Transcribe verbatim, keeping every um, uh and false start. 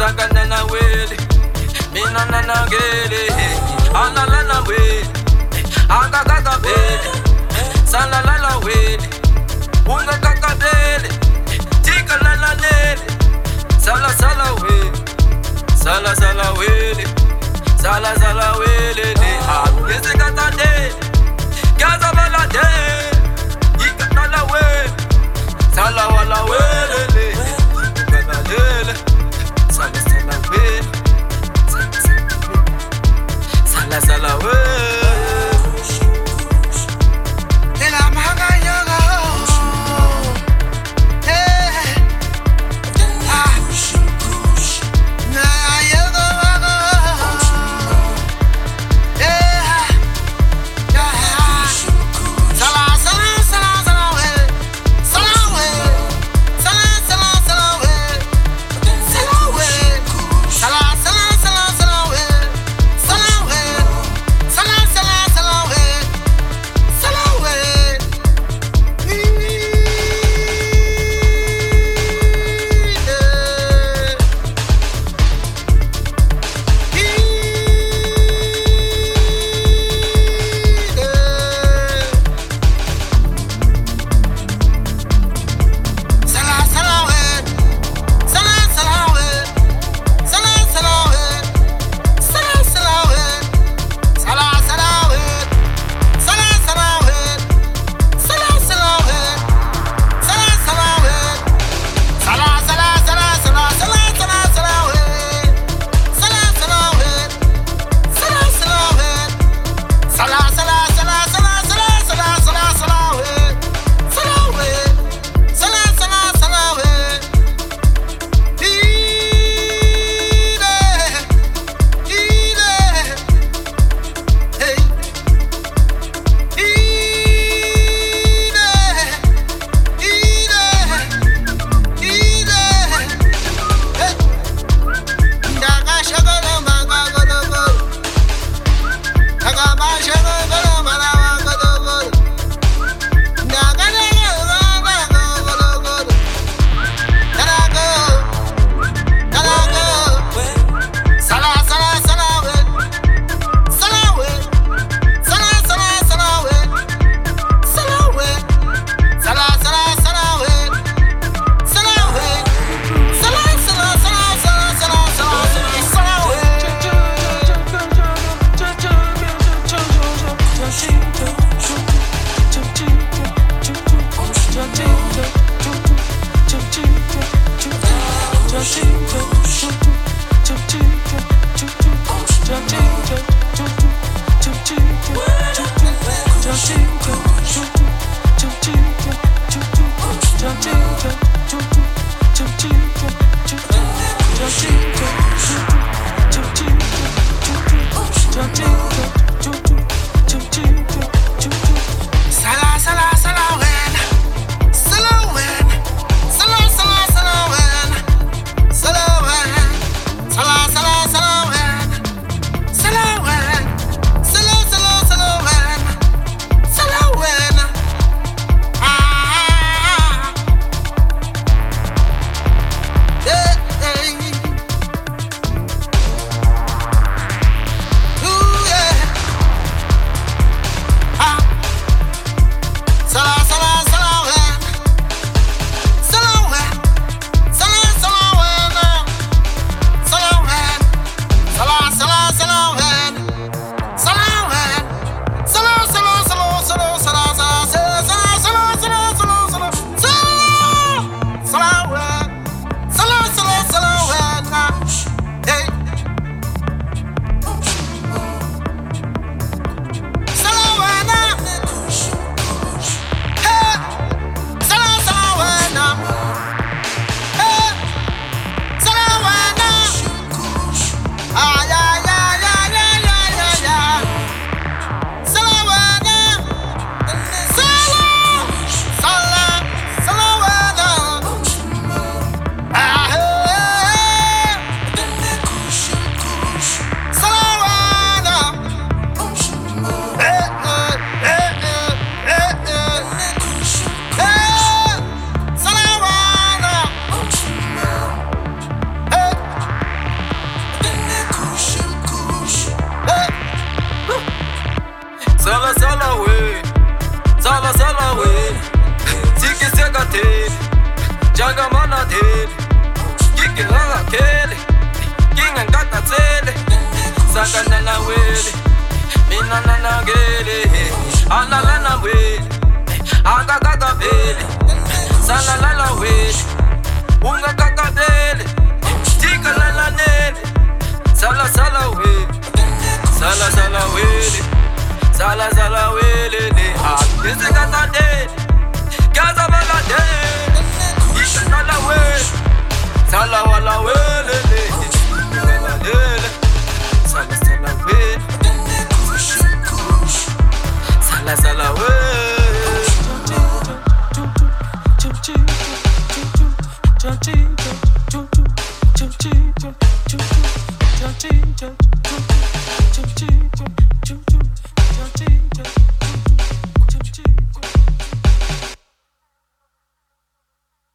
Sakanana wele, minanana gele, analana wele, akakaka wele, salalala wele, unga kaka wele, tika lala lele, sala sala wele, sala sala wele, sala sala wele, ah, yese kata de, kaza bala de, ikatala wele, sala wala wele, kata lele. Sala sala we, sala sala we. Ela maga yoga, hey, ah, na yoga maga, yeah, yeah. Sala sala sala sala we, sala we, sala sala sala we. analana wele akakakabele salalala wele ungakakabele tikalalanele sala sala wele sala sala wele sala sala wele ne abisekatade kaza balade ishala wele sala wala wele ne kalalele sala sala wele sala sala wele Chum chum